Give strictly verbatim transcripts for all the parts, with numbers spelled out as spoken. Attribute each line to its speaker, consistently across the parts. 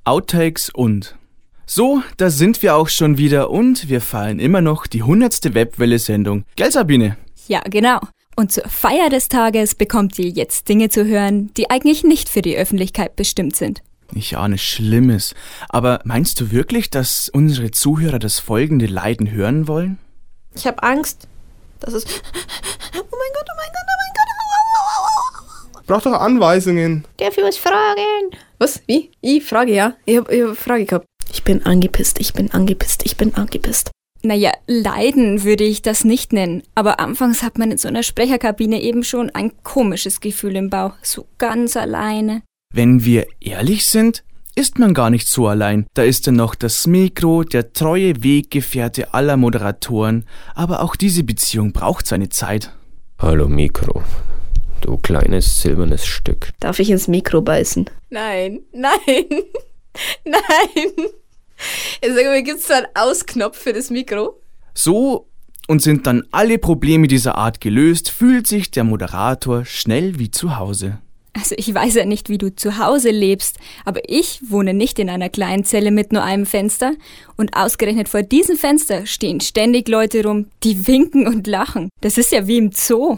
Speaker 1: Outtakes und... So, da sind wir auch schon wieder und wir feiern immer noch die hundertste Webwelle-Sendung. Gell, Sabine?
Speaker 2: Ja, genau. Und zur Feier des Tages bekommt ihr jetzt Dinge zu hören, die eigentlich nicht für die Öffentlichkeit bestimmt sind.
Speaker 1: Ich ahne Schlimmes. Aber meinst du wirklich, dass unsere Zuhörer das folgende Leiden hören wollen?
Speaker 3: Ich habe Angst. Das ist... Oh mein Gott, oh mein Gott, oh mein Gott. Au, au, au, au.
Speaker 4: Braucht doch Anweisungen.
Speaker 3: Darf ich was fragen? Was? Wie? Ich frage, ja. Ich habe ich hab eine Frage gehabt. Ich bin angepisst, ich bin angepisst, ich bin angepisst.
Speaker 2: Naja, Leiden würde ich das nicht nennen. Aber anfangs hat man in so einer Sprecherkabine eben schon ein komisches Gefühl im Bauch. So ganz alleine.
Speaker 1: Wenn wir ehrlich sind, ist man gar nicht so allein. Da ist dann noch das Mikro, der treue Weggefährte aller Moderatoren. Aber auch diese Beziehung braucht seine Zeit.
Speaker 5: Hallo Mikro, du kleines silbernes Stück.
Speaker 3: Darf ich ins Mikro beißen?
Speaker 2: Nein, nein, nein. Ich sage mal, gibt es da einen Ausknopf für das Mikro?
Speaker 1: So, und sind dann alle Probleme dieser Art gelöst, fühlt sich der Moderator schnell wie zu Hause.
Speaker 2: Also ich weiß ja nicht, wie du zu Hause lebst, aber ich wohne nicht in einer kleinen Zelle mit nur einem Fenster und ausgerechnet vor diesem Fenster stehen ständig Leute rum, die winken und lachen. Das ist ja wie im Zoo.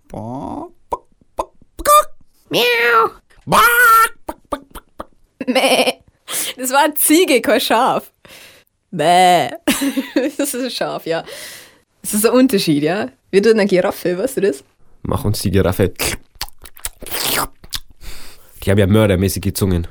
Speaker 3: Miau.
Speaker 2: Mäh. Das war eine Ziege, kein Schaf. Bäh. Das ist ein Schaf, ja. Das ist ein Unterschied, ja. Wir tun eine Giraffe, weißt du das?
Speaker 5: Mach uns die Giraffe. Die haben ja mördermäßige Zungen.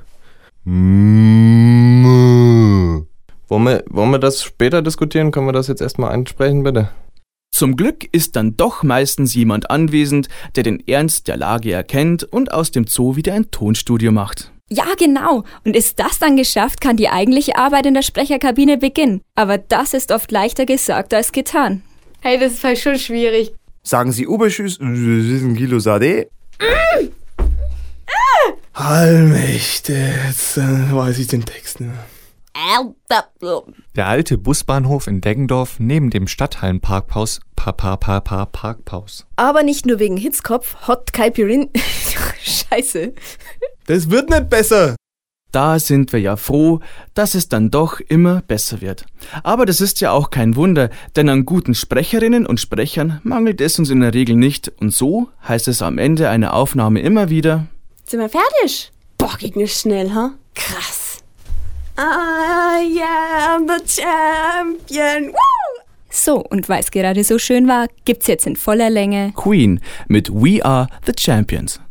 Speaker 4: Mm. Wollen wir, wollen wir das später diskutieren? Können wir das jetzt erstmal ansprechen, bitte?
Speaker 1: Zum Glück ist dann doch meistens jemand anwesend, der den Ernst der Lage erkennt und aus dem Zoo wieder ein Tonstudio macht.
Speaker 2: Ja, genau. Und ist das dann geschafft, kann die eigentliche Arbeit in der Sprecherkabine beginnen. Aber das ist oft leichter gesagt als getan.
Speaker 3: Hey, das ist halt schon schwierig.
Speaker 6: Sagen Sie Oberschüss, ein Kilo Sade? Mm. Ah. Allmächte, jetzt äh, weiß ich den Text nicht mehr.
Speaker 7: Der alte Busbahnhof in Deggendorf neben dem Stadthallenparkhaus pa, pa, pa, pa, Parkhaus.
Speaker 3: Aber nicht nur wegen Hitzkopf, Hot Caipirin. Scheiße.
Speaker 4: Das wird nicht besser.
Speaker 1: Da sind wir ja froh, dass es dann doch immer besser wird. Aber das ist ja auch kein Wunder, denn an guten Sprecherinnen und Sprechern mangelt es uns in der Regel nicht. Und so heißt es am Ende einer Aufnahme immer wieder:
Speaker 3: Sind wir fertig? Boah, geht nicht schnell, ha? Huh? Krass. I am the champion. Woo!
Speaker 2: So, und weil es gerade so schön war, gibt's jetzt in voller Länge
Speaker 1: Queen mit We Are the Champions.